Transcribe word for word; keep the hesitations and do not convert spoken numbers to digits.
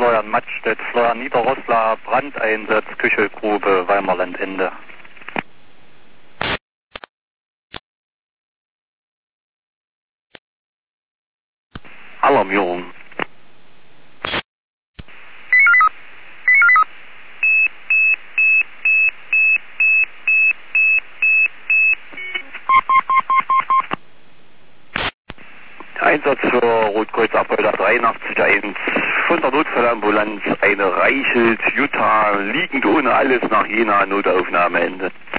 Florian Mattstedt, Florian Niederrosslar, Brandeinsatz, Küchelgrube, Weimarlandende. Alarmierung. Einsatz für Rotkreuz Abholder dreiundachtzig eins von der Notfallambulanz, eine Reichelt, Utah, liegend ohne alles nach Jena, Notaufnahmeende.